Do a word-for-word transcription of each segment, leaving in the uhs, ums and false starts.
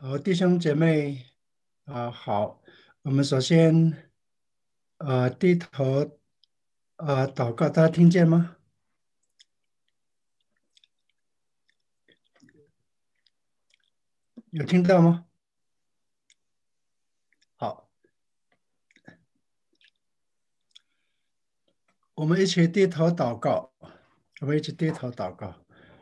好，弟兄姐妹啊，好，我们首先呃低头呃祷告，大家听见吗？有听到吗？好，我们一起低头祷告，我们一起低头祷告。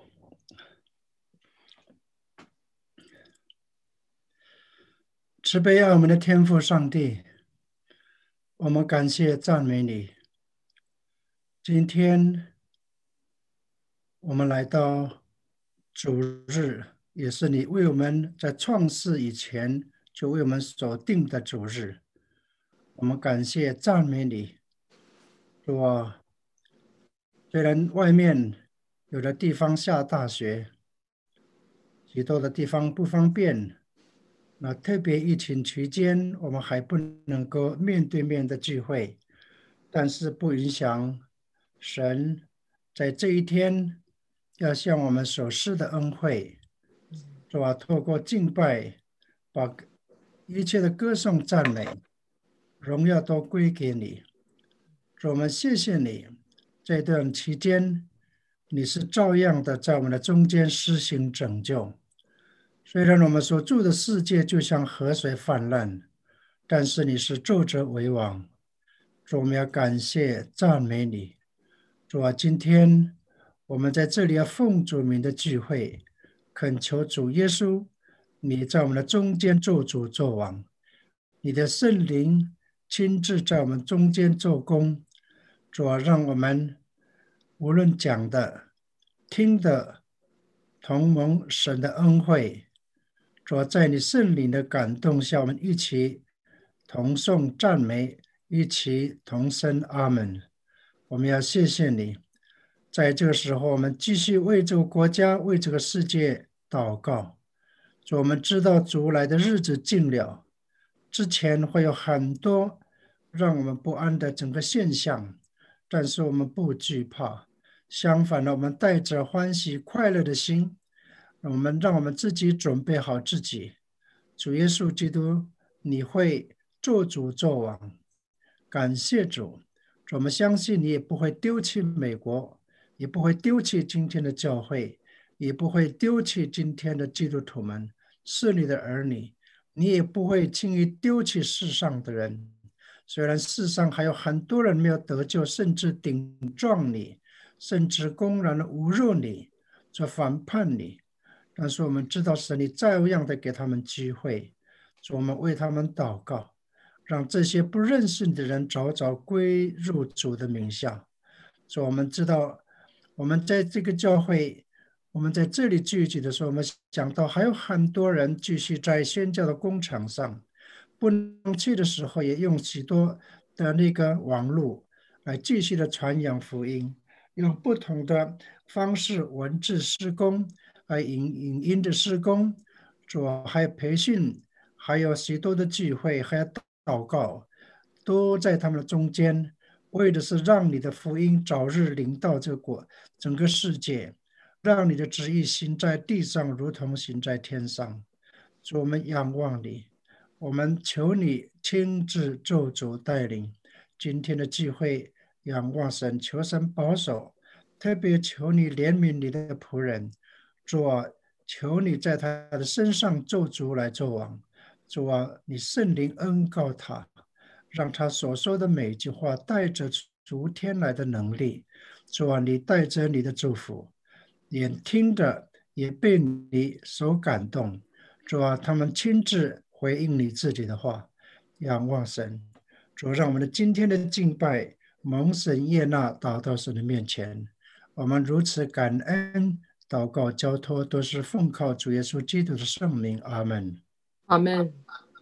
慈悲爱我们的天父上帝，我们感谢赞美你。今天我们来到主日，也是你为我们在创世以前就为我们所定的主日。我们感谢赞美你，主啊，虽然外面有的地方下大雪，许多的地方不方便，那特别疫情期间，我们还不能够面对面的聚会，但是不影响神在这一天要向我们所施的恩惠，主啊，透过敬拜，把一切的歌颂赞美、荣耀都归给你。主，我们谢谢你，这段期间你是照样的在我们的中间施行拯救。虽然我们所住的世界就像河水泛滥，但是你是昼则为王。主，我们要感谢赞美你。主啊，今天我们在这里要奉主名的聚会，恳求主耶稣，你在我们的中间做主做王，你的圣灵亲自在我们中间做工。主啊，让我们无论讲的、听的，同蒙神的恩惠。主啊，在你圣灵的感动下，我们一起同颂赞美，一起同声阿门。我们要谢谢你，在这个时候，我们继续为这个国家、为这个世界祷告。主，我们知道主来的日子近了，之前会有很多让我们不安的整个现象，但是我们不惧怕，相反的，我们带着欢喜快乐的心，我们让我们自己准备好自己。主耶稣基督，你会做主做王，感谢主。主，我们相信你也不会丢弃美国，也不会丢弃今天的教会，也不会丢弃今天的基督徒们，是你的儿女，你也不会轻易丢弃世上的人。虽然世上还有很多人没有得救，甚至顶撞你，甚至公然的侮辱你，做反叛你，但是我们知道神你照样的给他们机会，主，我们为他们祷告，让这些不认识你的人早早归入主的名下。主，我们知道我们在这个教会，我们在这里聚集的时候，我们想到还有很多人继续在宣教的工场上，不能去的时候，也用许多的那个网络来继续的传扬福音，用不同的方式，文字施工。还有影影音的施工，主还有培训，还有许多的聚会，还有祷告，都在他们的中间，为的是让你的福音早日临到这个国整个世界，让你的旨意行在地上，如同行在天上。主，我们仰望你，我们求你亲自做主带领今天的聚会，仰望神，求神保守，特别求你怜悯你的仆人。主啊，求你在他的身上做主来做王。主啊，你圣灵恩告他，让他所说的每一句话带着主天来的能力。主啊，你带着你的祝福，也听着也被你所感动。主啊，他们亲自回应你自己的话，仰望神。主，让我们的今天的敬拜蒙神悦纳，达到神的面前。我们如此感恩。祷告交托都是奉靠主耶稣基督的圣名，阿门。 阿门。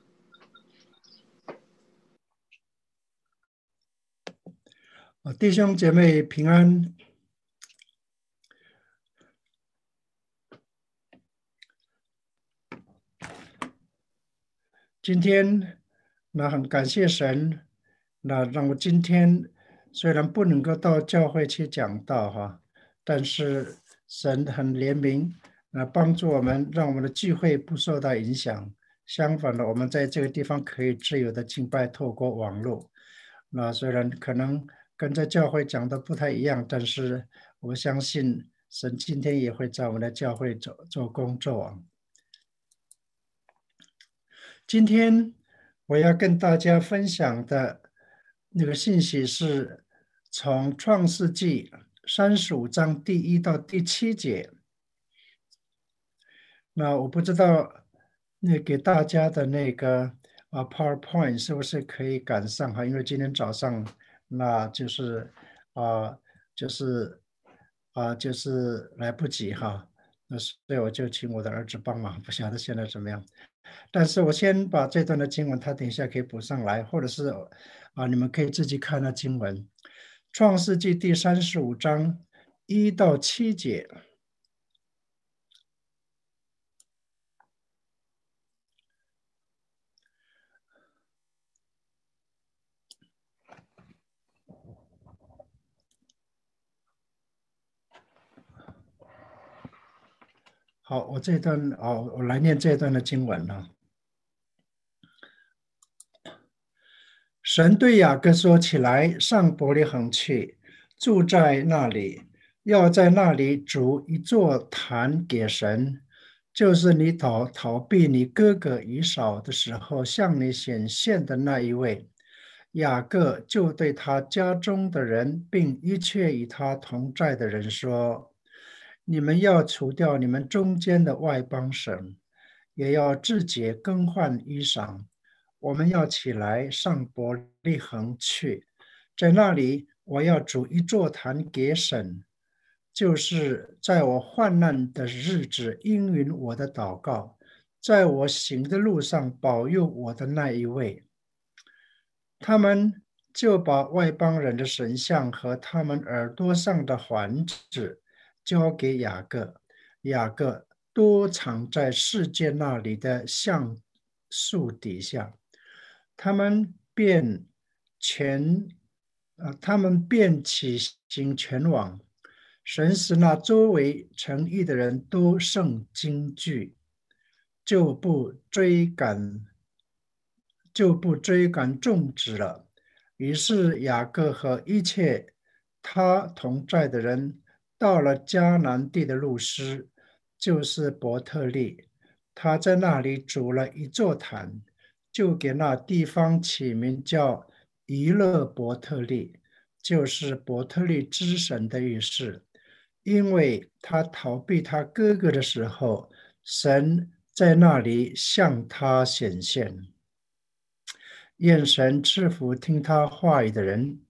弟兄姐妹平安。今天那很感谢神，那让我今天虽然不能够到教会去讲道哈，但是神很怜悯， 啊，帮助我们，让我们的聚会不受到影响。相反的，我们在这个地方可以自由的敬拜，透过网络。那虽然可能跟在教会讲的不太一样，但是我相信神今天也会在我们的教会做做工作啊。今天我要跟大家分享的那个信息是从创世纪三十五章第一到第七节。那我不知道那给大家的那个啊 PowerPoint 是不是可以赶上哈？因为今天早上那就是啊就是啊就是来不及哈，那所以我就请我的儿子帮忙，不晓得现在怎么样。但是我先把这段的经文，他等一下可以补上来，或者是啊你们可以自己看那经文，《创世纪》第三十五章一到七节。好，我这段哦，我来念这段的经文啊。神对雅各说：“起来，上伯利恒去，住在那里，要在那里筑一座坛给神，就是你逃逃避你哥哥以扫的时候向你显现的那一位。”雅各就对他家中的人，并一切与他同在的人说：“你们要除掉你们中间的外邦神，也要自洁更换衣裳。我们要起来上伯利恒去，在那里我要筑一座坛给神，就是在我患难的日子应允我的祷告，在我行的路上保佑我的那一位。”他们就把外邦人的神像和他们耳朵上的环子交给雅各，雅各都藏在世界那里的橡树底下。他们便全，呃，他们便起行前往。神使那周围城邑的人都甚惊惧，就不追赶就不追赶众子了。于是雅各和一切他同在的人到了迦南地的路斯，就是伯特利。他在那里筑了一座坛，就给那地方起名叫伊勒伯特利，就是伯特利之神的意思。因为他逃避他哥哥的时候，神在那里向他显现。愿神赐福听他话语的人。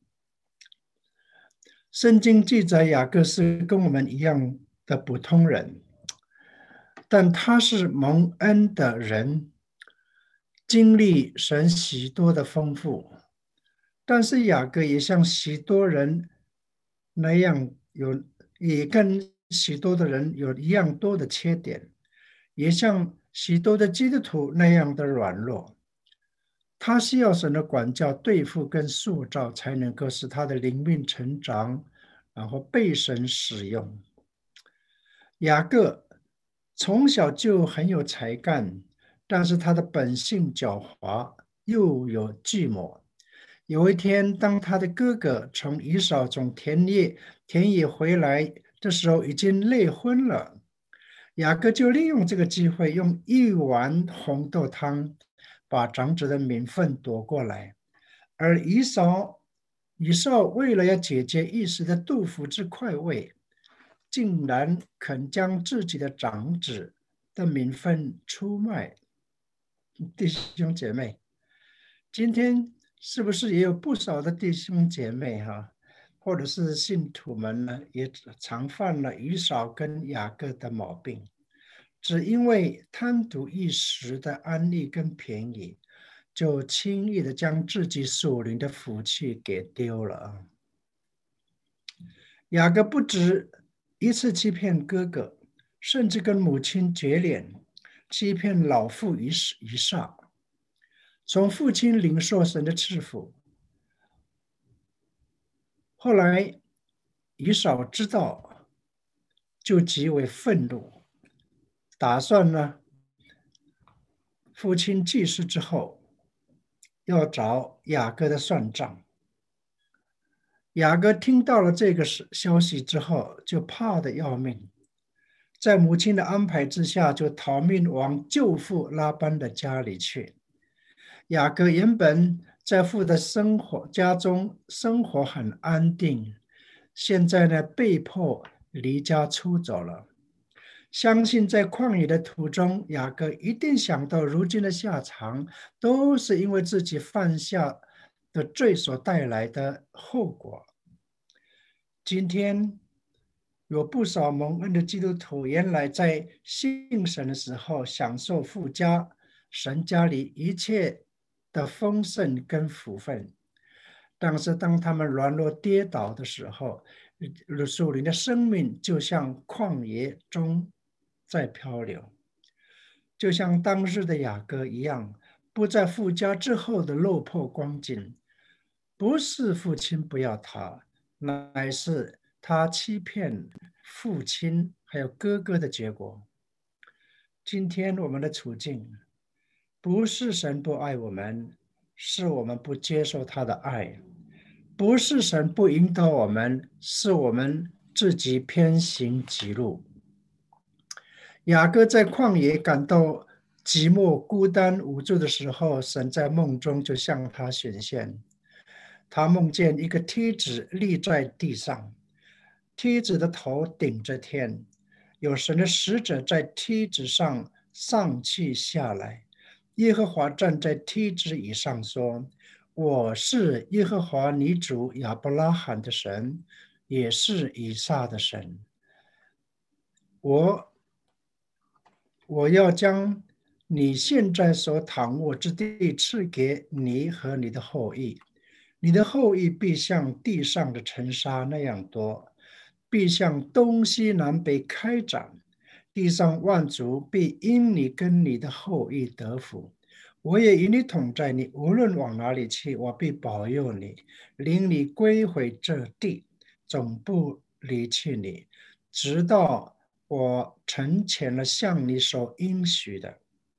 圣经记载雅各是跟我们一样的普通人，但他是蒙恩的人，经历神许多的丰富。但是雅各也像许多人那样有，也跟许多的人有一样多的缺点，也像许多的基督徒那样的软弱。他需要神的管教、对付跟塑造，才能够使他的灵命成长，然后被神使用。雅各从小就很有才干，但是他的本性狡猾，又有计谋。有一天，当他的哥哥从以扫从田野田野回来的时候，已经累昏了。雅各就利用这个机会，用一碗红豆汤把长子的名分夺过来。而以扫以扫为了要解决一时的肚腹之快慰，竟然肯将自己的长子的名分出卖。弟兄姐妹，今天是不是也有不少的弟兄姐妹哈，或者是信徒们呢，也常犯了以扫跟雅各的毛病，只因为贪图一时的安利跟便宜，就轻易的将自己属灵的福气给丢了啊。雅各不止一次欺骗哥哥，甚至跟母亲决脸，欺骗老父以以撒，从父亲领受神的赐福。后来以扫知道，就极为愤怒， 打算呢，父亲去世之后，要找雅各的算账。雅各听到了这个消息之后，就怕得要命，在母亲的安排之下，就逃命往舅父拉班的家里去。雅各原本在父的生活家中生活很安定，现在呢，被迫离家出走了。相信在旷野的途中，雅各一定想到如今的下场，都是因为自己犯下的罪所带来的后果。今天有不少蒙恩的基督徒，原来在信神的时候享受父家神家里一切的丰盛跟福分，但是当他们软弱跌倒的时候，属灵的生命就像旷野中在漂流，就像当日的雅各一样，不在父家之后的落魄光景，不是父亲不要他，乃是他欺骗父亲还有哥哥的结果。今天我们的处境，不是神不爱我们，是我们不接受他的爱；不是神不引导我们，是我们自己偏行己路。雅各在旷野感到寂寞、孤单、无助的时候，神在梦中就向他显现。他梦见一个梯子立在地上，梯子的头顶着天，有神的使者在梯子上上去下来。耶和华站在梯子以上说：“我是耶和华你主亚伯拉罕的神，也是以撒的神。我我要将你现在所躺卧之地赐给你和你的后裔。你的后裔必像地上的尘沙那样多，必向东西南北开展。地上万族必因你跟你的后裔得福。我也与你同在，你无论往哪里去，我必保佑你，领你归回这地，总不离弃你，直到我成全了向你所应许的。”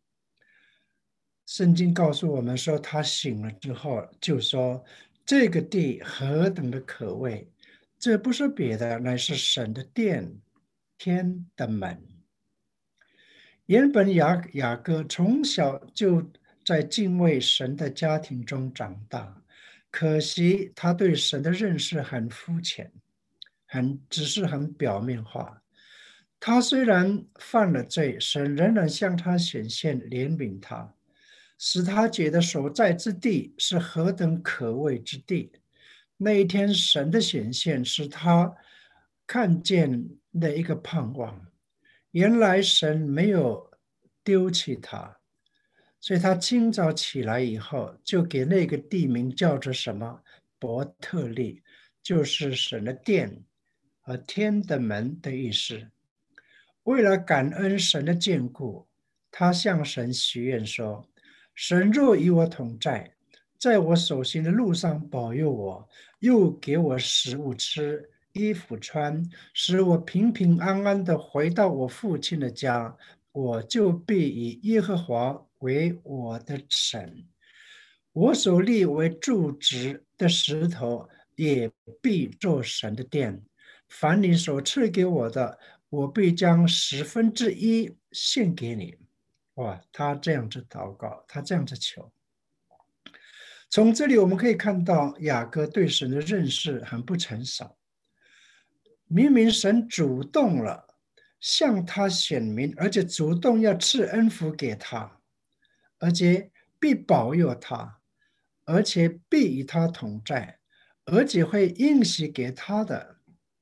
圣经告诉我们说，他醒了之后就说，这个地何等的可畏，这不是别的，乃是神的殿，天的门。原本雅雅各从小就在敬畏神的家庭中长大，可惜他对神的认识很肤浅，很只是很表面化。他虽然犯了罪，神仍然向他显现怜悯他，使他觉得所在之地是何等可畏之地。那一天神的显现使他看见的一个盼望，原来神没有丢弃他，所以他清早起来以后，就给那个地名叫做什么？伯特利，就是神的殿和天的门的意思。为了感恩神的眷顾，他向神许愿说：“神若与我同在，在我所行的路上保佑我，又给我食物吃，衣服穿，使我平平安安地回到我父亲的家，我就必以耶和华为我的神。我所立为柱植的石头，也必做神的殿。凡你所赐给我的，我必将十分之一献给你。”哇，他这样子祷告，他这样子求。从这里我们可以看到，雅各对神的认识很不成熟。明明神主动了向他显明，而且主动要赐恩福给他，而且必保佑他，而且必与他同在，而且会应许给他的。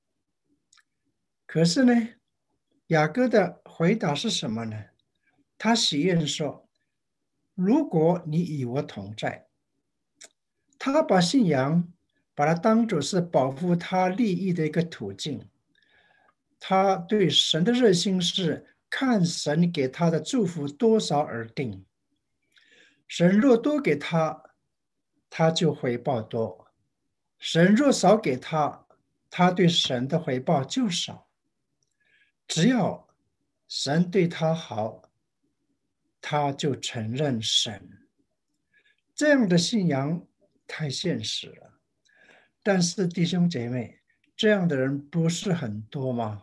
可是呢，雅各的回答是什么呢？他许愿说：“如果你与我同在。”他把信仰把它当作是保护他利益的一个途径。他对神的热心是看神给他的祝福多少而定。神若多给他，他就回报多；神若少给他，他对神的回报就少。只要神对他好，他就承认神。这样的信仰太现实了。但是弟兄姐妹，这样的人不是很多吗？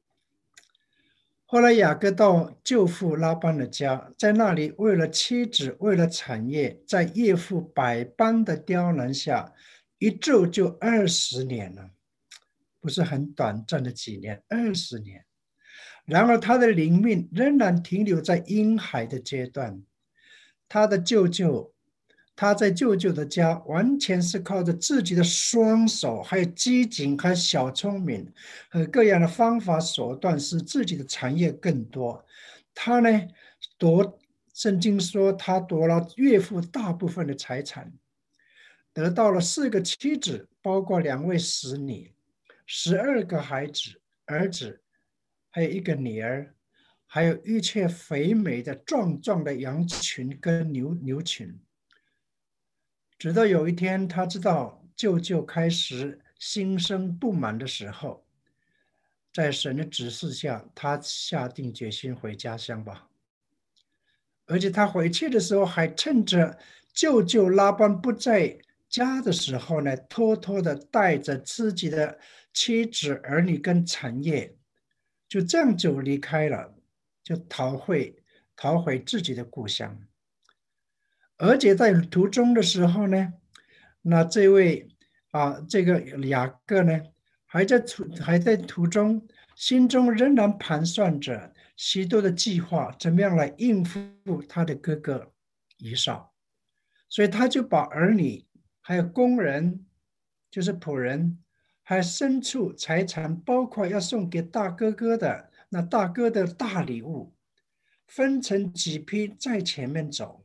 后来雅各到舅父拉班的家，在那里为了妻子，为了产业，在岳父百般的刁难下，一住就二十年了，不是很短暂的几年，二十年。然而他的灵命仍然停留在婴孩的阶段。他的舅舅，他在舅舅的家，完全是靠着自己的双手，还有机警，还有小聪明和各样的方法手段，使自己的产业更多。他呢，夺圣经说他夺了岳父大部分的财产，得到了四个妻子，包括两位使女，十二个孩子儿子，还有一个女儿，还有一切肥美的壮壮的羊群跟牛牛群。直到有一天，他知道舅舅开始心生不满的时候，在神的指示下，他下定决心回家乡吧。而且他回去的时候，还趁着舅舅拉班不在家的时候呢，偷偷的带着自己的妻子、儿女跟产业，就这样就离开了，就逃回逃回自己的故乡。而且在途中的时候呢，那这位啊，这个雅各呢，还在途还在途中，心中仍然盘算着许多的计划，怎么样来应付他的哥哥以扫。所以他就把儿女、还有工人，就是仆人，还有牲畜、财产，包括要送给大哥哥的那大哥的大礼物，分成几批在前面走。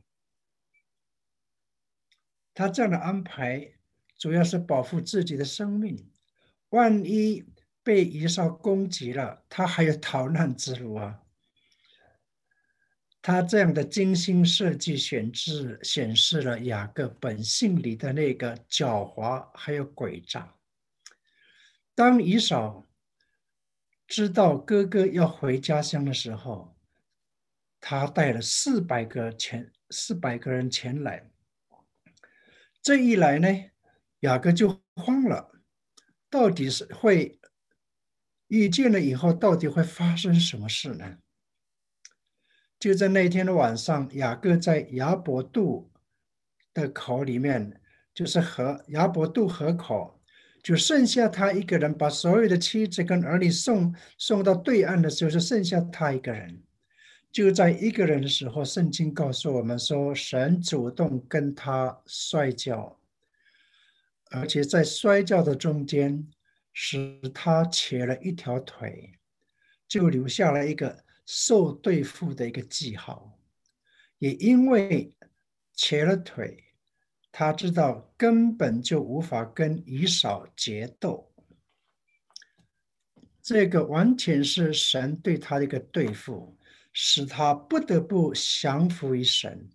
他这样的安排，主要是保护自己的生命。万一被以扫攻击了，他还有逃难之路啊！他这样的精心设计选制，显示了雅各本性里的那个狡猾还有诡诈。当以扫知道哥哥要回家乡的时候，他带了四百个前四百个人前来。这一来呢，雅各就慌了，到底是会遇见了以后，到底会发生什么事呢？就在那天的晚上，雅各在雅伯渡的口里面，就是河雅伯渡河口，就剩下他一个人，把所有的妻子跟儿女送送到对岸的时候，是剩下他一个人。就在一个人的时候，圣经告诉我们说，神主动跟他摔跤，而且在摔跤的中间，使他瘸了一条腿，就留下了一个受对付的一个记号。也因为瘸了腿，他知道根本就无法跟以扫决斗，这个完全是神对他的一个对付，使他不得不降服于神。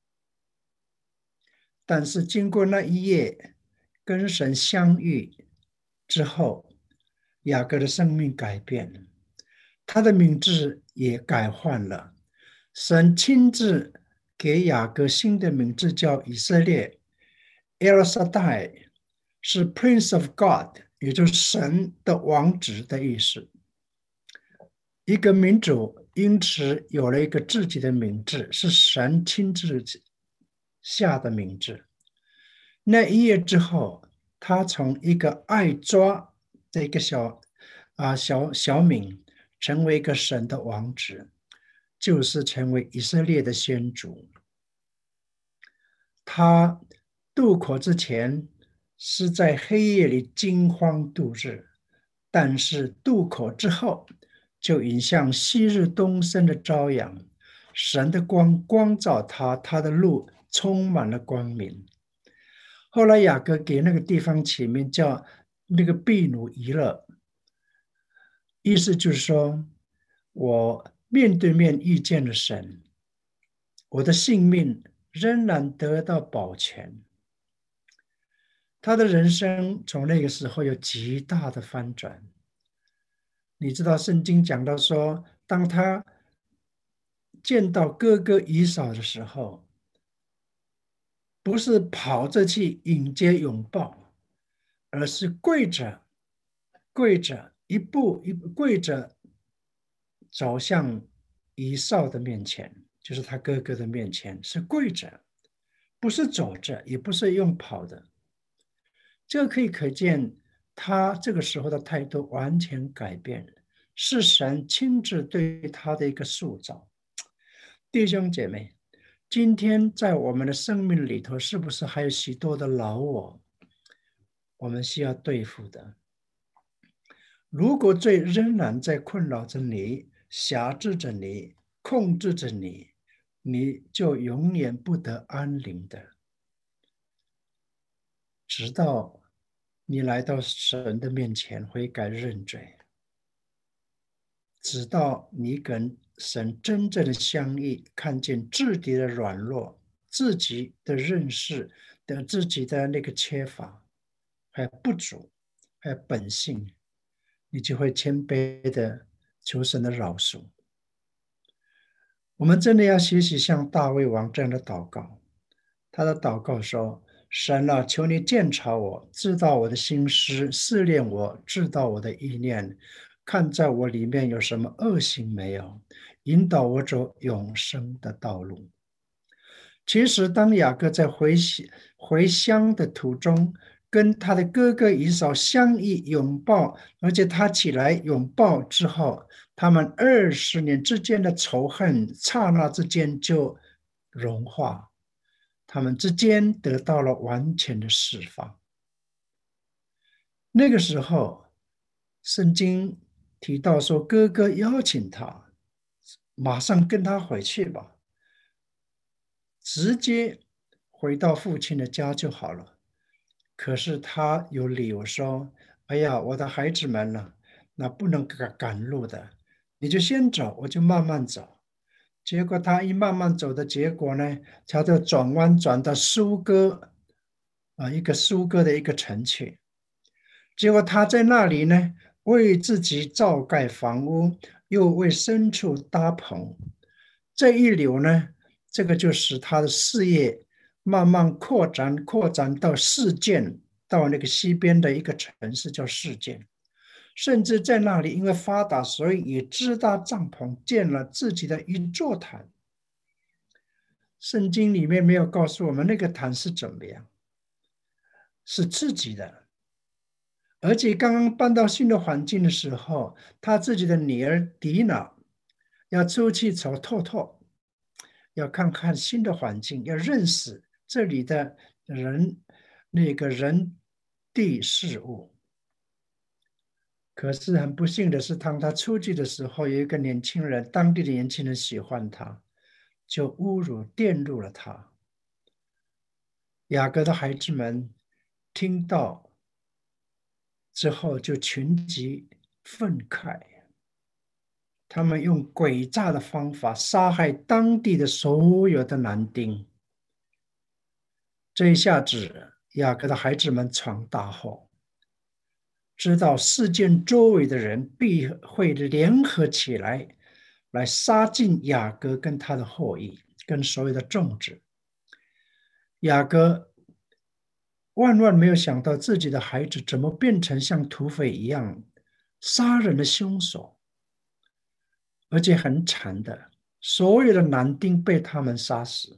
但是经过那一夜跟神相遇之后，雅各的生命改变了，他的名字也改换了。神亲自给雅各新的名字叫以色列 ，El Shaddai 是 Prince of God， 也就是神的王子的意思。一个民族因此有了一个自己的名字，是神亲自下的名字。那一夜之后，他从一个爱抓的一个小啊小小民，成为一个神的王子，就是成为以色列的先祖。他渡口之前是在黑夜里惊慌度日，但是渡口之后，就引向昔日东升的朝阳，神的光光照他，他的路充满了光明。后来雅各给那个地方起名叫那个毗努伊勒，意思就是说，我面对面遇见了神，我的性命仍然得到保全。他的人生从那个时候有极大的翻转。你知道圣经讲到说，当他见到哥哥以扫的时候，不是跑着去迎接拥抱，而是跪着，跪着一步一步跪着走向以扫的面前，就是他哥哥的面前，是跪着，不是走着，也不是用跑的。这个可以可见，他这个时候的态度完全改变了，是神亲自对他的一个塑造。弟兄姐妹，今天在我们的生命里头，是不是还有许多的老我，我们需要对付的？如果罪仍然在困扰着你、辖制着你、控制着你，你就永远不得安宁的，直到你来到神的面前悔改认罪，直到你跟神真正的相遇，看见自己的软弱、自己的认识的自己的那个缺乏，还有不足，还有本性，你就会谦卑的求神的饶恕。我们真的要学习像大卫王这样的祷告。他的祷告说：神啊，求你鉴察我，知道我的心思，试炼我，知道我的意念，看在我里面有什么恶行没有，引导我走永生的道路。其实当雅各在回回乡的途中，跟他的哥哥以扫相遇拥抱，而且他起来拥抱之后，他们二十年之间的仇恨刹那之间就融化，他们之间得到了完全的释放。那个时候圣经提到说，哥哥邀请他马上跟他回去吧，直接回到父亲的家就好了。可是他有理由说：哎呀，我的孩子们呢，那不能赶赶路的，你就先走，我就慢慢走。结果他一慢慢走的结果呢，他就转弯转到苏哥啊，一个苏哥的一个城去。结果他在那里呢，为自己造盖房屋，又为牲畜搭棚。这一流呢，这个就使他的事业慢慢扩展，扩展到事件，到那个西边的一个城市叫事件。甚至在那里因为发达，所以也支搭帐篷，建了自己的一座坛。圣经里面没有告诉我们那个坛是怎么样，是自己的。而且刚刚搬到新的环境的时候，他自己的女儿迪娜要出去走透透，要看看新的环境，要认识这里的人，那个人地事物。可是很不幸的是，当他出去的时候，有一个年轻人，当地的年轻人喜欢他，就侮辱玷辱了他。雅各的孩子们听到之后，就群集愤慨，他们用诡诈的方法杀害当地的所有的男丁。这一下子，雅各的孩子们闯大祸，知道事件周围的人必会联合起来，来杀尽雅各跟他的后裔，跟所有的种子。雅各万万没有想到自己的孩子怎么变成像土匪一样杀人的凶手，而且很惨的，所有的男丁被他们杀死。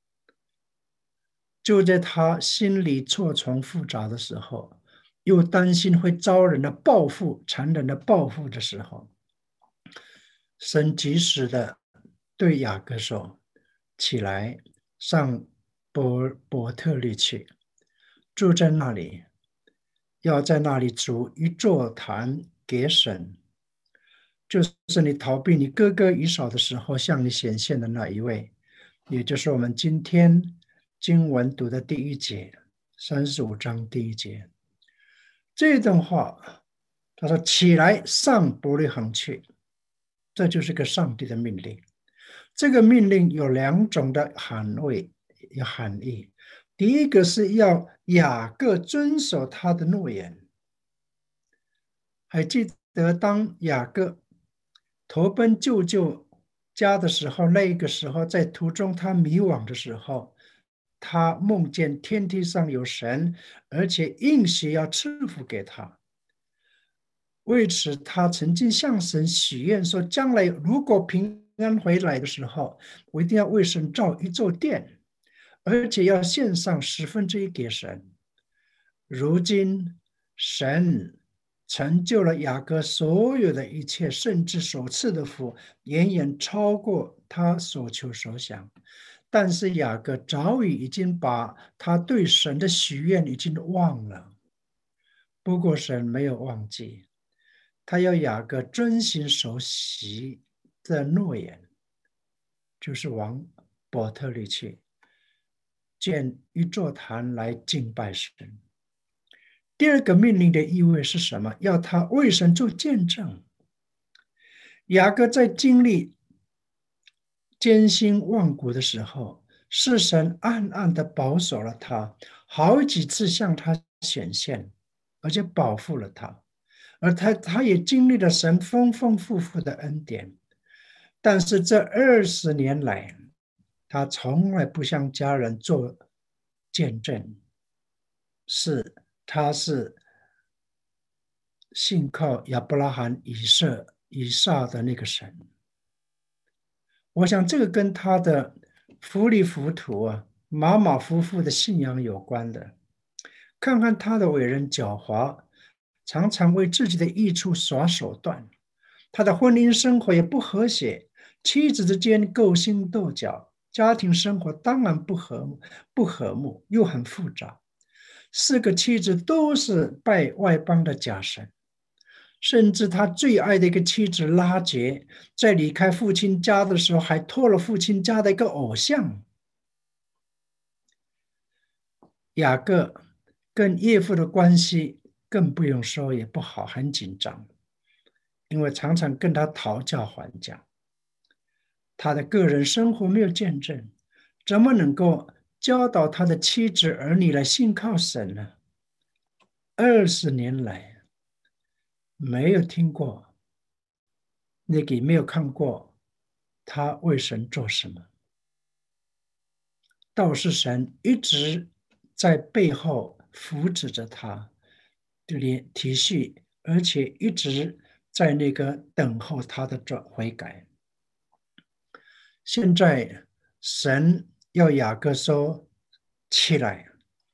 就在他心里错综复杂的时候，又担心会遭人的报复，残忍的报复的时候，神及时的对雅各说：起来，上伯伯特利去，住在那里，要在那里筑一座坛给神，就是你逃避你哥哥以扫的时候向你显现的那一位，也就是我们今天经文读的第一节，三十五章第一节。这段话他说：起来，上伯利恒去，这就是个上帝的命令。这个命令有两种的含义，有含义。第一个是要雅各遵守他的诺言。还记得当雅各投奔舅舅家的时候，那个时候在途中他迷惘的时候，他梦见天梯上有神，而且应许要赐福给他。为此，他曾经向神许愿说：将来如果平安回来的时候，我一定要为神造一座殿，而且要献上十分之一给神。如今，神成就了雅各所有的一切，甚至所赐的福远远超过他所求所想。但是雅各早已已经把他对神的许愿已经忘了。不过神没有忘记，他要雅各遵行所许的诺言，就是往伯特利去建一座坛来敬拜神。第二个命令的意味是什么？要他为神做见证。雅各在经历艰辛万苦的时候，是神暗暗的保守了他，好几次向他显现，而且保护了他。而他他也经历了神丰丰富富的恩典。但是这二十年来，他从来不向家人做见证，是他是信靠亚伯拉罕、以色、以撒的那个神。我想这个跟他的糊里糊涂啊、马马虎虎的信仰有关的。看看他的为人狡猾，常常为自己的益处耍手段。他的婚姻生活也不和谐，妻子之间勾心斗角，家庭生活当然不和不和睦，又很复杂。四个妻子都是拜外邦的假神，甚至他最爱的一个妻子拉结，在离开父亲家的时候，还托了父亲家的一个偶像。雅各跟岳父的关系更不用说，也不好，很紧张，因为常常跟他讨价还价。他的个人生活没有见证，怎么能够教导他的妻子儿女来信靠神呢？二十年来没有听过，那个没有看过他为神做什么。倒是神一直在背后扶持着他，连体恤，而且一直在那个等候他的转悔改。现在神要雅各说：起来，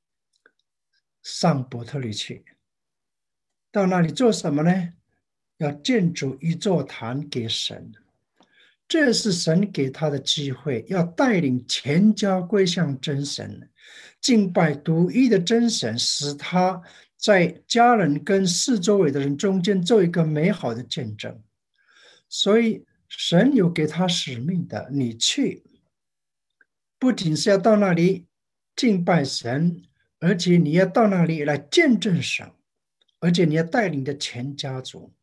上伯特利去。到那里做什么呢？要建筑一座坛给神。这是神给他的机会，要带领全家归向真神，敬拜独一的真神，使他在家人跟四周围的人中间做一个美好的见证。所以神有给他使命的，你去，不仅是要到那里敬拜神，而且你要到那里来见证神，而且你要带领着全家族。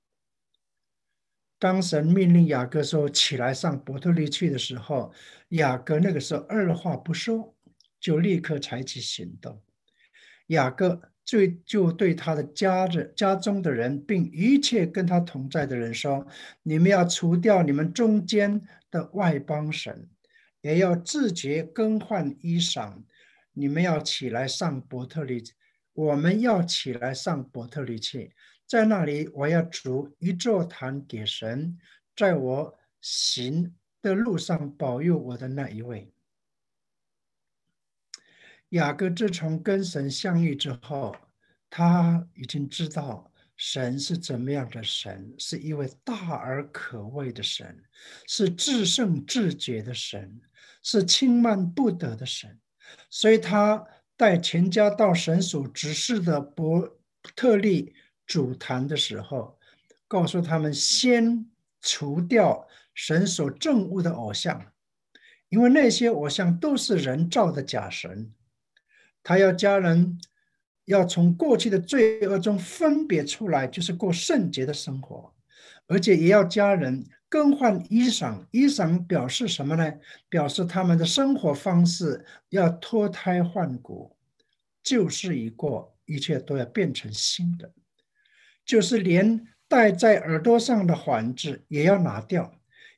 当神命令雅各说起来上伯特利去的时候，雅各那个时候二话不说，就立刻采取行动。雅各就就对他的家人、家中的人，并一切跟他同在的人说：你们要除掉你们中间的外邦神，也要自觉更换衣裳。你们要起来上伯特利，我们要起来上伯特利去。在那里，我要筑一座坛给神，在我行的路上保佑我的那一位。雅各自从跟神相遇之后，他已经知道神是怎么样的神，是一位大而可畏的神，是至圣至洁的神，是轻慢不得的神。所以他带全家到神所指示的伯特利主坛的时候，告诉他们先除掉神所憎恶的偶像，因为那些偶像都是人造的假神。他要家人要从过去的罪恶中分别出来，就是过圣洁的生活，而且也要家人更换衣裳。衣裳表示什么呢？表示他们的生活方式要脱胎换骨，旧事已过，一切都要变成新的。就是连戴在耳朵上的环子也要拿掉，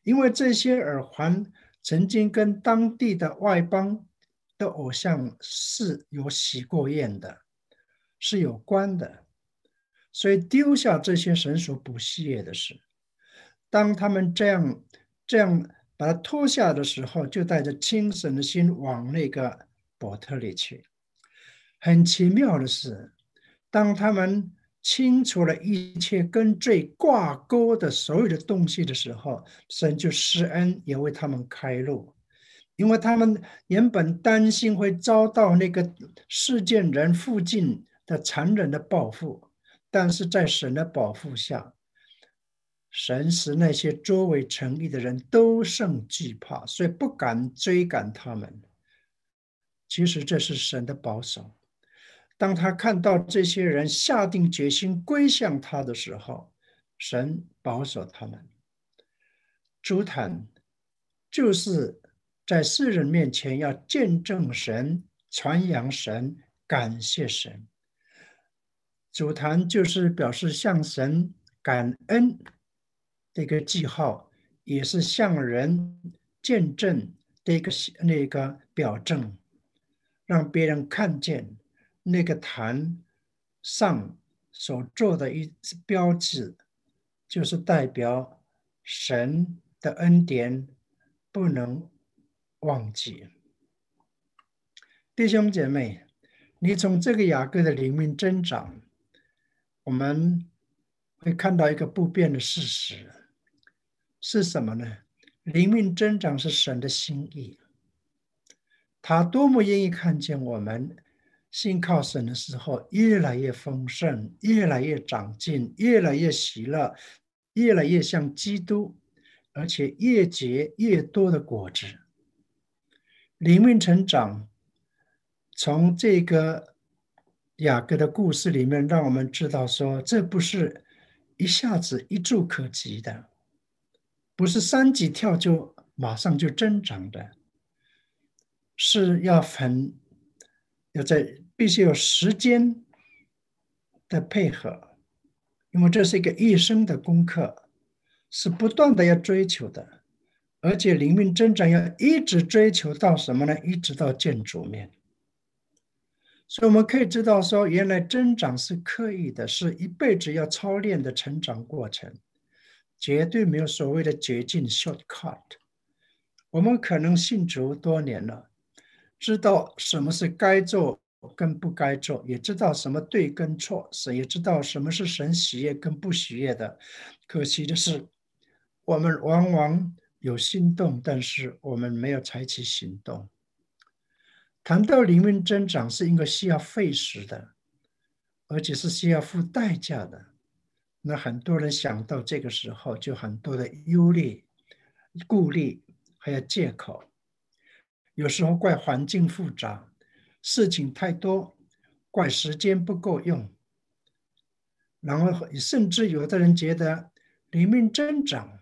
因为这些耳环曾经跟当地的外邦的偶像是有许过愿的，是有关的，所以丢下这些神所不喜悦的事。当他们这样这样把它脱下的时候，就带着轻省的心往那个伯特利去。很奇妙的是，当他们清除了一切跟罪挂钩的所有的东西的时候，神就施恩，也为他们开路。因为他们原本担心会遭到那个事件人附近的残忍的报复，但是在神的保护下，神使那些周围城邑的人都甚惧怕，所以不敢追赶他们。其实这是神的保守。当他看到这些人下定决心归向他的时候，神保守他们。朱坛就是在世人面前要见证神、传扬神、感谢神。主坛就是表示向神感恩的一个记号，也是向人见证的一个那个表证，让别人看见那个坛上所做的一标志，就是代表神的恩典不能忘记。弟兄姐妹，你从这个雅各的灵命增长，我们会看到一个不变的事实，是什么呢？灵命增长是神的心意，他多么愿意看见我们信靠神的时候越来越丰盛，越来越长进，越来越喜乐，越来越像基督，而且越结越多的果子。灵命成长从这个雅各的故事里面，让我们知道说，这不是一下子一触可及的，不是三级跳就马上就增长的，是要很要在必须有时间的配合，因为这是一个一生的功课，是不断的要追求的，而且灵命增长要一直追求到什么呢？一直到见主面。所以我们可以知道说，原来增长是刻意的，是一辈子要操练的成长过程，绝对没有所谓的捷径 shortcut。我们可能信主多年了，知道什么是该做跟不该做，也知道什么对跟错，是也知道什么是神喜悦跟不喜悦的。可惜的是，我们往往有心动，但是我们没有采取行动。谈到灵命增长，是因为需要费时的，而且是需要付代价的。那很多人想到这个时候，就很多的忧虑、顾虑，还有借口。有时候怪环境复杂，事情太多，怪时间不够用。然后甚至有的人觉得灵命增长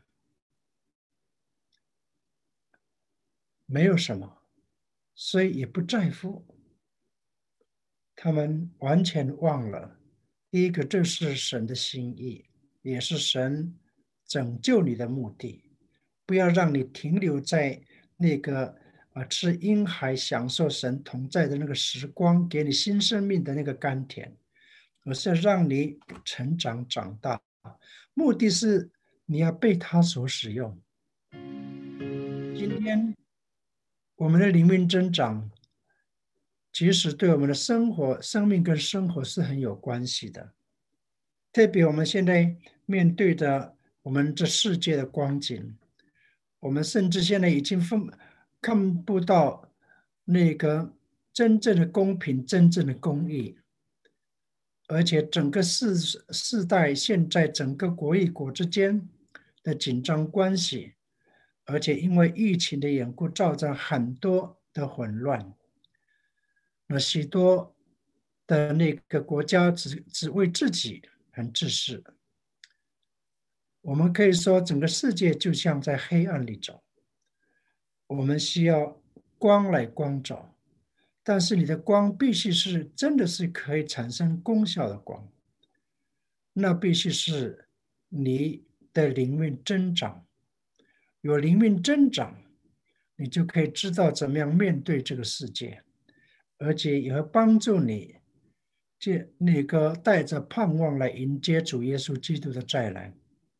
没有什么，所以也不在乎。他们完全忘了，第一个，这是神的心意，也是神拯救你的目的。不要让你停留在那个啊吃婴孩、享受神同在的那个时光，给你新生命的那个甘甜，而是要让你成长长大。目的是你要被他所使用。今天我们的灵命增长，其实对我们的生活、生命跟生活是很有关系的。特别我们现在面对的我们这世界的光景，我们甚至现在已经分看不到那个真正的公平、真正的公义，而且整个世世代现在整个国与国之间的紧张关系，而且因为疫情的缘故，造成很多的混乱。那许多的那个国家只只为自己很自私。我们可以说，整个世界就像在黑暗里走。我们需要光来光照，但是你的光必须是真的是可以产生功效的光，那必须是你的灵命增长， 有灵命增长，你就可以知道怎么样面对这个世界，而且也会帮助你这那个带着盼望来迎接主耶稣基督的再来。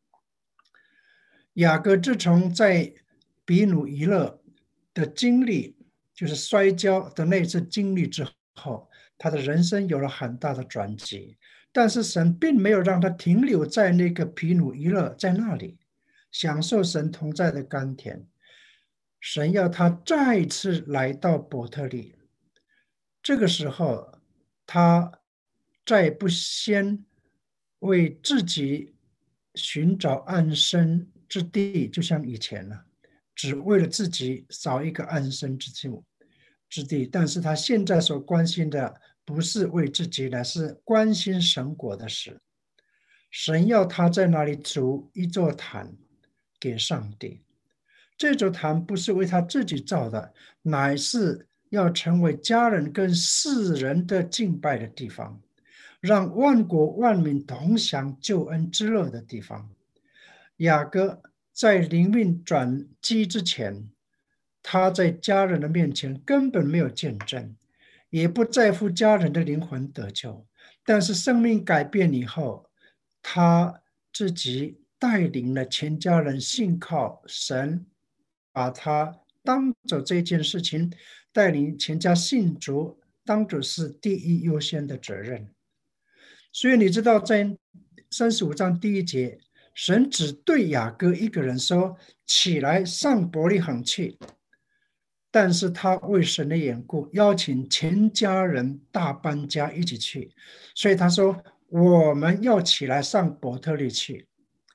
雅各自从在比努伊勒的经历，就是摔跤的那次经历之后，他的人生有了很大的转机。但是神并没有让他停留在那个比努伊勒，在那里享受神同在的甘甜。神要他再次来到伯特利，这个时候他再不先为自己寻找安身之地，就像以前了，只为了自己找一个安身之处之地。但是他现在所关心的不是为自己，乃是关心神国的事。神要他在那里筑一座坛给上帝。这座坛不是为他自己造的，乃是要成为家人跟世人的敬拜的地方，让万国万民同享救恩之乐的地方。雅各在灵命转机之前，他在家人的面前根本没有见证，也不在乎家人的灵魂得救。但是生命改变以后，他自己带领了全家人信靠神，把他当做这件事情带领全家信主，当作是第一优先的责任。所以你知道，在三十五章第一节，神只对雅各一个人说：“起来，上伯利恒去。”但是他为神的缘故，邀请全家人大搬家一起去，所以他说：“我们要起来上伯特利去。”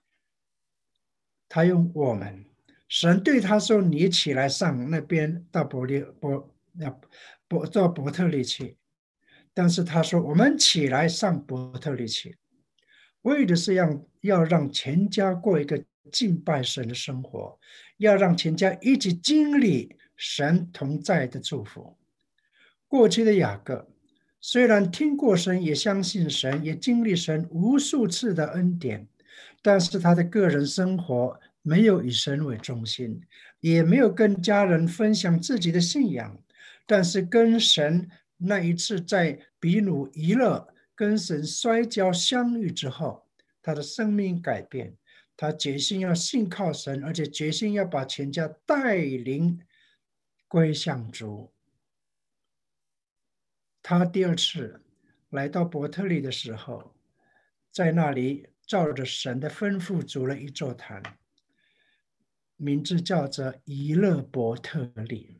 他用我们，神对他说：“你起来上那边到伯利伯伯到伯特利去。”但是他说：“我们起来上伯特利去。”为的是让要让全家过一个敬拜神的生活，要让全家一起经历神同在的祝福。过去的雅各虽然听过神，也相信神，也经历神无数次的恩典，但是他的个人生活没有以神为中心，也没有跟家人分享自己的信仰。但是跟神那一次在比努伊勒跟神摔跤相遇之后，他的生命改变，他决心要信靠神，而且决心要把全家带领归向主。他第二次来到伯特利的时候，在那里照着神的吩咐筑了一座坛，名字叫做以勒伯特利，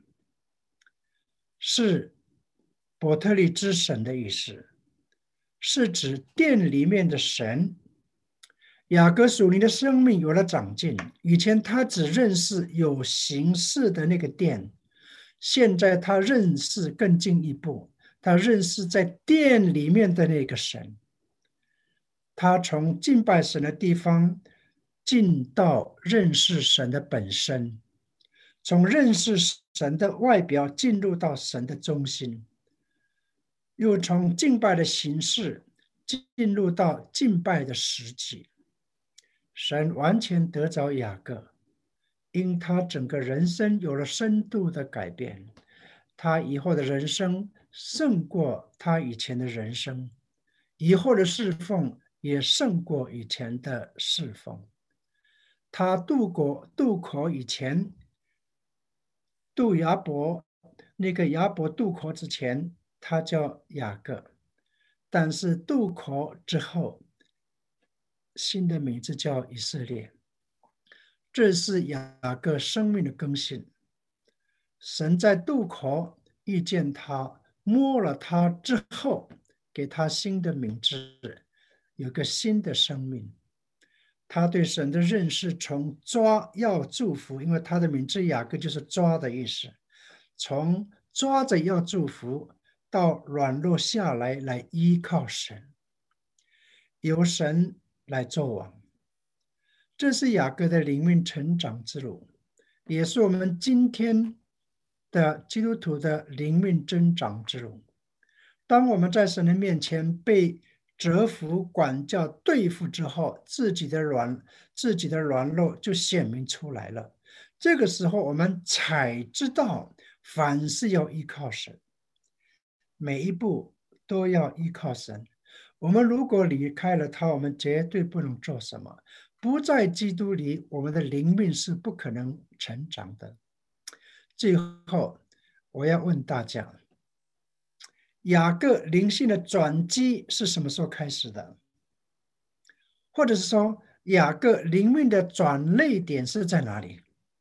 是伯特利之神的意思，是指殿里面的神。雅各属灵的生命有了长进，以前他只认识有形式的那个殿，现在他认识更进一步，他认识在殿里面的那个神。他从敬拜神的地方进到认识神的本身，从认识神的外表进入到神的中心，又从敬拜的形式进入到敬拜的实际。神完全得着雅各，因他整个人生有了深度的改变，他以后的人生胜过他以前的人生，以后的侍奉也胜过以前的侍奉。他渡过渡口以前，渡雅伯，那个雅伯渡口之前，他叫雅各，但是渡口之后，新的名字叫以色列。这是雅各生命的更新。神在渡口遇见他，摸了他之后，给他新的名字，有个新的生命。他对神的认识从抓要祝福，因为他的名字雅各就是抓的意思，从抓着要祝福到软弱下来，来依靠神，由神来做王。这是雅各的灵命成长之路，也是我们今天的基督徒的灵命增长之路。当我们在神的面前被折服、管教、对付之后，自己的软、自己的软弱就显明出来了。 这个时候我们才知道，凡事要依靠神，每一步都要依靠神。我们如果离开了他，我们绝对不能做什么。不在基督里，我们的灵命是不可能成长的。最后，我要问大家，雅各灵性的转机是什么时候开始的？或者是说，雅各灵命的转捩点是在哪里？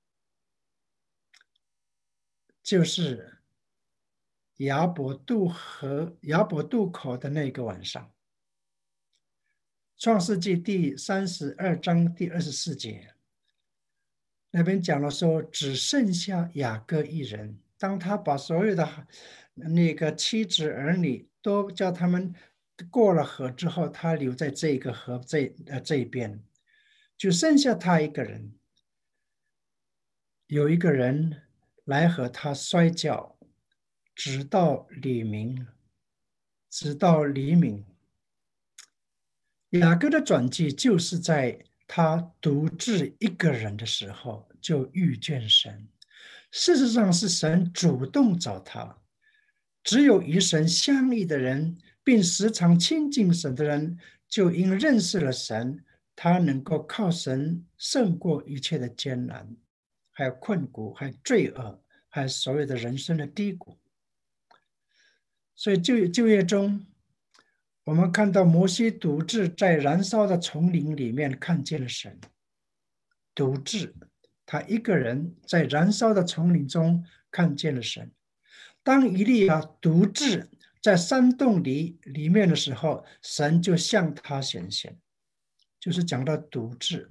就是雅伯渡河、雅伯渡口的那个晚上。创世纪第三十二章第二十四节，那边讲了说，只剩下雅各一人。当他把所有的那个妻子儿女都叫他们过了河之后，他留在这个河这呃这边，就剩下他一个人。有一个人来和他摔跤，直到黎明，直到黎明。雅各的转机就是在他独自一个人的时候就遇见神。事实上是神主动找他，只有与神相依的人，并时常亲近神的人，就因认识了神，他能够靠神胜过一切的艰难，还有困苦，还有罪恶，还有所有的人生的低谷。所以就就业中，我们看到摩西独自在燃烧的丛林里面看见了神。独自，他一个人在燃烧的丛林中看见了神。当以利亚独自在山洞里里面的时候，神就向他显现，就是讲到独自。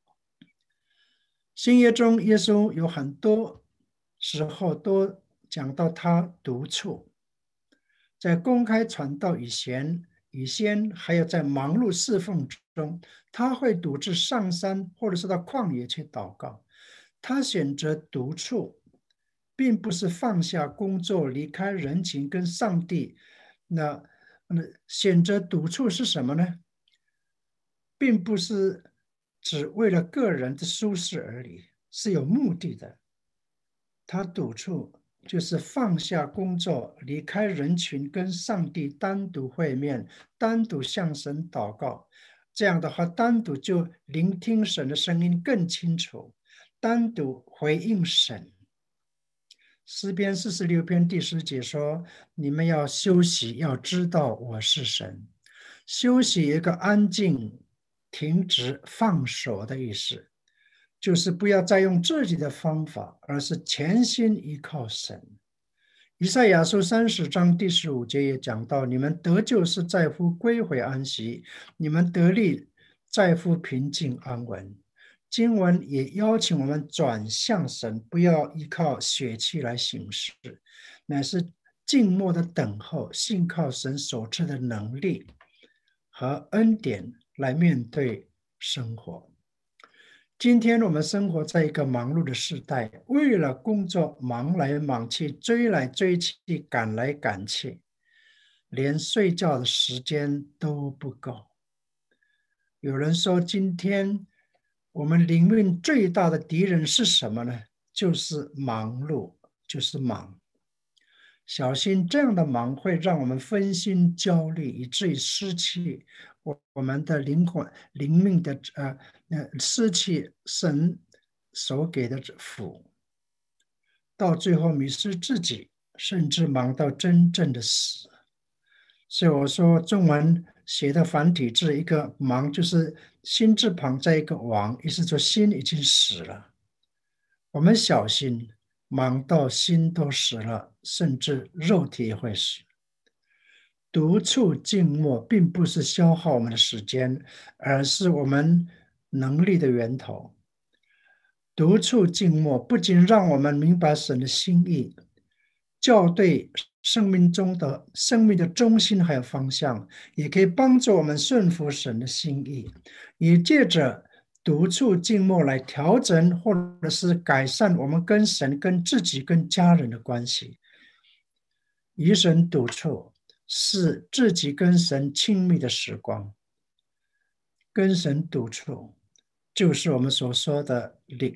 新约中，耶稣有很多时候都讲到他独处，在公开传道以前。以前还有在忙碌侍奉中，他会独自上山，或者是到旷野去祷告。他选择独处，并不是放下工作，离开人情跟上帝。那那选择独处是什么呢？并不是只为了个人的舒适而已，是有目的的。他独处就是放下工作，离开人群，跟上帝单独会面，单独向神祷告。这样的话，单独就聆听神的声音更清楚，单独回应神。诗篇四十六篇第十节说：“你们要休息，要知道我是神。”休息一个安静、停止、放手的意思。就是不要再用自己的方法，而是全心依靠神。以赛亚书三十章第十五节也讲到：你们得救是在乎归回安息，你们得力在乎平静安稳。经文也邀请我们转向神，不要依靠血气来行事，乃是静默的等候，信靠神所赐的能力和恩典来面对生活。今天我们生活在一个忙碌的时代，为了工作忙来忙去，追来追去，赶来赶去，连睡觉的时间都不够。有人说，今天我们灵命最大的敌人是什么呢？就是忙碌，就是忙。小心这样的忙会让我们分心焦虑，以至于失去我我们的灵魂、灵命的呃呃，失去神所给的福，到最后迷失自己，甚至忙到真正的死。所以我说，中文写的繁体字，一个忙就是心字旁在一个亡，意思说心已经死了。我们小心。忙到心都死了，甚至肉体也会死。独处静默并不是消耗我们的时间，而是我们能力的源头。独处静默不仅让我们明白神的心意，校对生命中的生命的中心还有方向，也可以帮助我们顺服神的心意，也借着独处静默来调整或者是改善我们跟神、跟自己、跟家人的关系。与神独处是自己跟神亲密的时光，跟神独处就是我们所说的有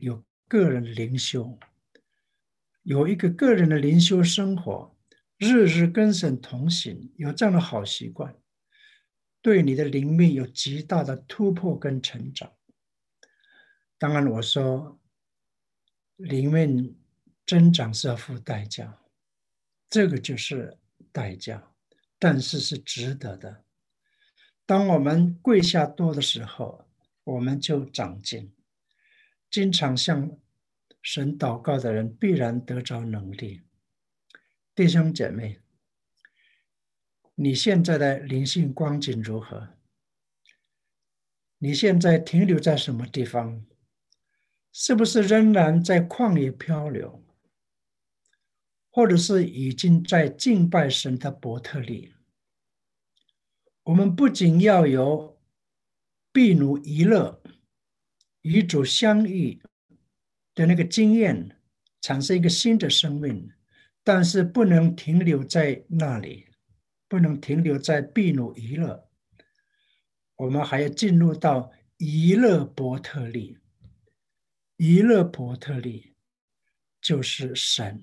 个人灵修，有一个个人的灵修生活，日日跟神同行，有这样的好习惯，对你的灵命有极大的突破跟成长。当然，我说灵命增长是要付代价，这个就是代价，但是是值得的。当我们跪下多的时候，我们就长进。经常向神祷告的人，必然得着能力。弟兄姐妹，你现在的灵性光景如何？你现在停留在什么地方？是不是仍然在旷野漂流，或者是已经在敬拜神的伯特利？我们不仅要有毗努伊勒与主相遇的那个经验，产生一个新的生命，但是不能停留在那里，不能停留在毗努伊勒，我们还要进入到伊勒伯特利。伊勒伯特利就是神，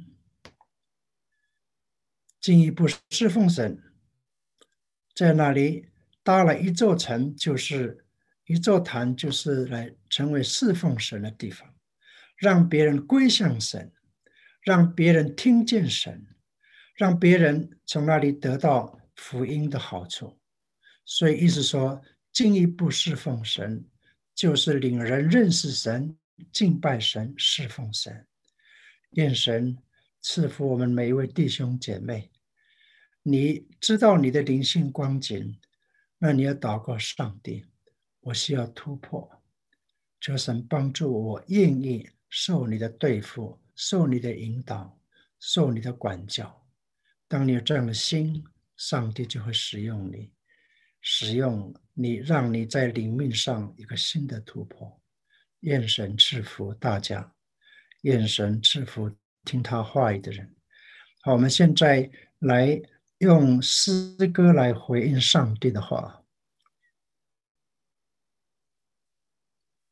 进一步侍奉神，在那里搭了一座城，就是一座坛，就是来成为侍奉神的地方，让别人归向神，让别人听见神，让别人从那里得到福音的好处。所以意思说，进一步侍奉神，就是领人认识神、敬拜神、侍奉神。愿神赐福我们每一位弟兄姐妹。你知道你的灵性光景，那你要祷告上帝，我需要突破，求神帮助我，愿意受你的对付，受你的引导，受你的管教。当你有这样的心，上帝就会使用你，使用你，让你在灵命上一个新的突破。愿神赐福大家，愿神赐福听他话语的人。好，我们现在来用诗歌来回应上帝的话。